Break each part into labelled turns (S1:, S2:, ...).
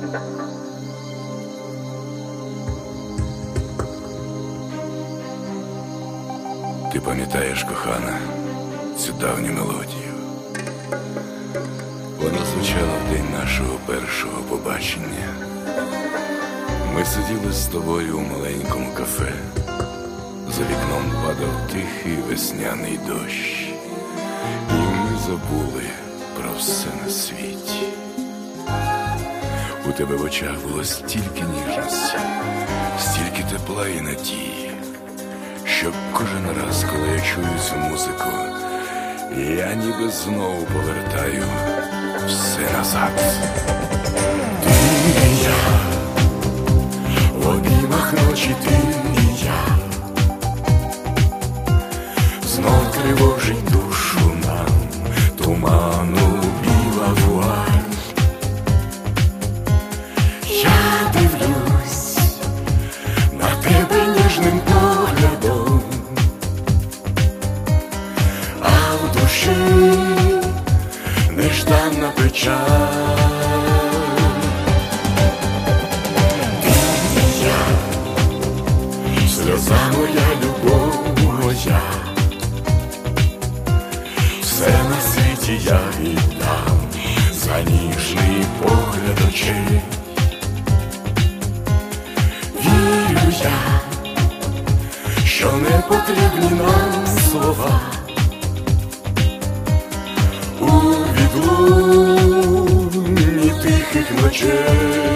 S1: Ти пам'ятаєш, кохана, цю давню мелодію? Вона звучала в день нашого першого побачення. Ми сиділи з тобою у маленькому кафе. За вікном падав тихий весняний дощ. І ми забули про все на світі. У тебе в очах було стільки ніжності, стільки тепла і надії, що кожен раз, коли я чую цю музику, я ніби знову повертаю все назад.
S2: Ти і я, в обіймах ночі ти і я, знов тривожить душу нам туману біла вуаль. Я дивлюсь на тебе ніжним поглядом, а в душі нежданна печаль. Ти і я, сльоза моя, любов моя, все на світі я віддам за ніжний погляд очей. Вірю я, що не потрібні нам слова у відлунні тихих ночей.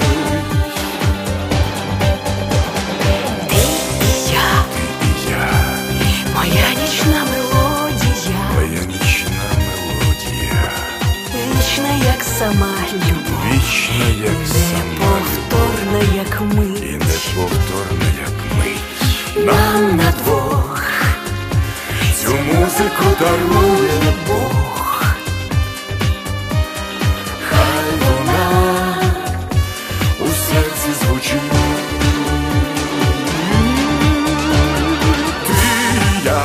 S3: Ти і я, моя нічна мелодія,
S1: Моя нічна мелодія,
S3: вічна, як сама любов,
S1: вічна, як сама
S3: неповторна, як
S1: і
S3: мить.
S1: неповторна, як мить.
S2: Нам на двох цю музику дарує Бог. Хай вона у серці звучить. Ти і я,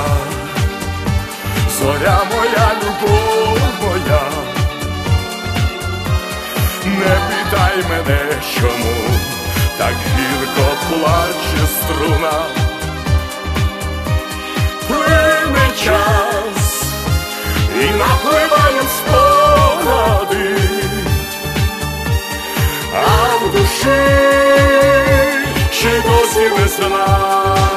S2: зоря моя, любов моя, не питай мене, чому так гірко плаче струна. Плине час і напливають спогади, а в душі ще досі весна.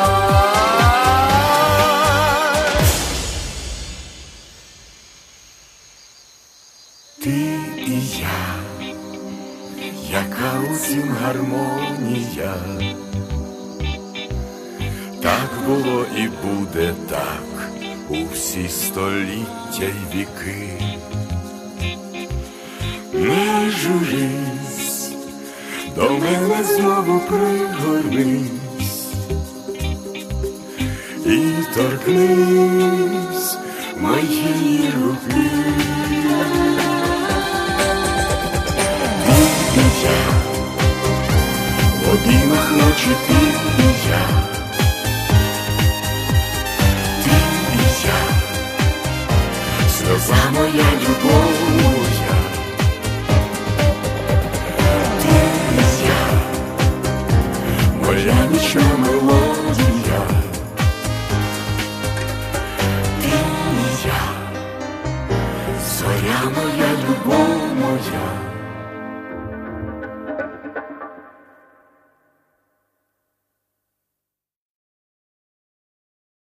S2: Ти і я, яка усім гармонія, так було і буде так у всі століття й віки. Не журись, до мене знову пригорнись і торкнись моєї руки. Ти і я, в обіймах ночі ти і я, ти і я, сльоза моя, любов моя, ти і я, моя нічна мелодія, ти і я, зоря моя, любов моя.